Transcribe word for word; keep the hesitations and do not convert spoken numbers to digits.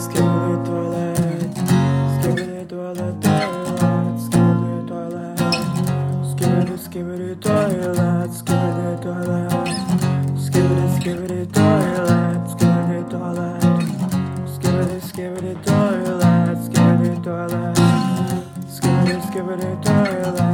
Skibidi toilet, skibidi toilet, toilet, skibidi toilet, skibidi skibidi toilet, skibidi toilet, skibidi skibidi toilet, skibidi toilet, skibidi skibidi toilet, skibidi toilet, skibidi skibidi toilet.